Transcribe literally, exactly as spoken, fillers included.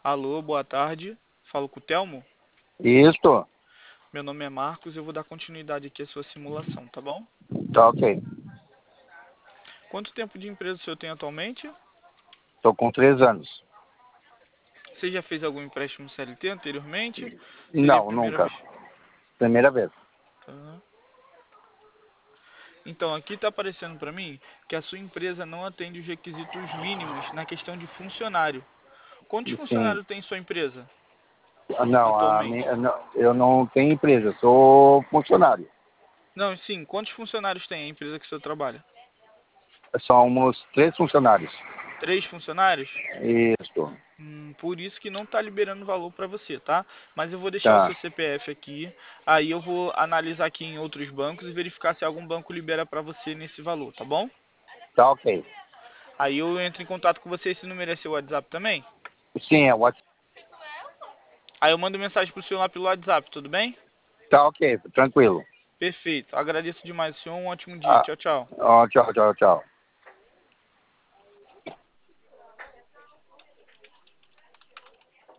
Alô, boa tarde. Falo com o Telmo. Isso, Meu nome é Marcos e eu vou dar continuidade aqui à sua simulação, tá bom? tá ok. Quanto tempo de empresa o senhor tem atualmente? Tô com três anos. Você já fez algum empréstimo C L T anteriormente? Seria a Não, primeira nunca. vez. Primeira vez. Tá. Então, aqui está aparecendo para mim que a sua empresa não atende os requisitos mínimos na questão de funcionário. Quantos Sim. funcionários tem sua empresa Não, a atualmente? minha, não, eu não tenho empresa, sou funcionário. Não, sim, quantos funcionários tem a empresa que o senhor trabalha? Somos três funcionários. Três funcionários? Isso, Hum, por isso que não está liberando valor para você, tá? Mas eu vou deixar o tá. seu C P F aqui, aí eu vou analisar aqui em outros bancos e verificar se algum banco libera para você nesse valor, tá bom? Tá ok. Aí eu entro em contato com você, esse número é seu WhatsApp também? Sim, é WhatsApp. Aí eu mando mensagem pro senhor lá pelo WhatsApp, tudo bem? Tá ok, tranquilo. Perfeito. Agradeço demais, senhor. Um ótimo dia. Ah, Tchau, tchau. ó, tchau, tchau, tchau.